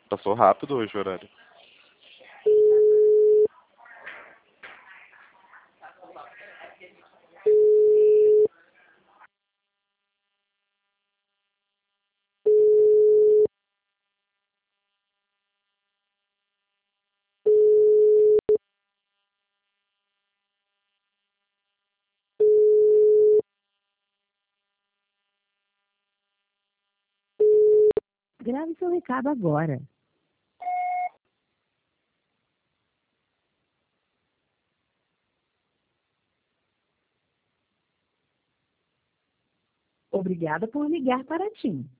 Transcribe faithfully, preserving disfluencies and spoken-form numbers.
Passou rápido hoje o horário. Grave seu recado agora. Obrigada por ligar para a TIM.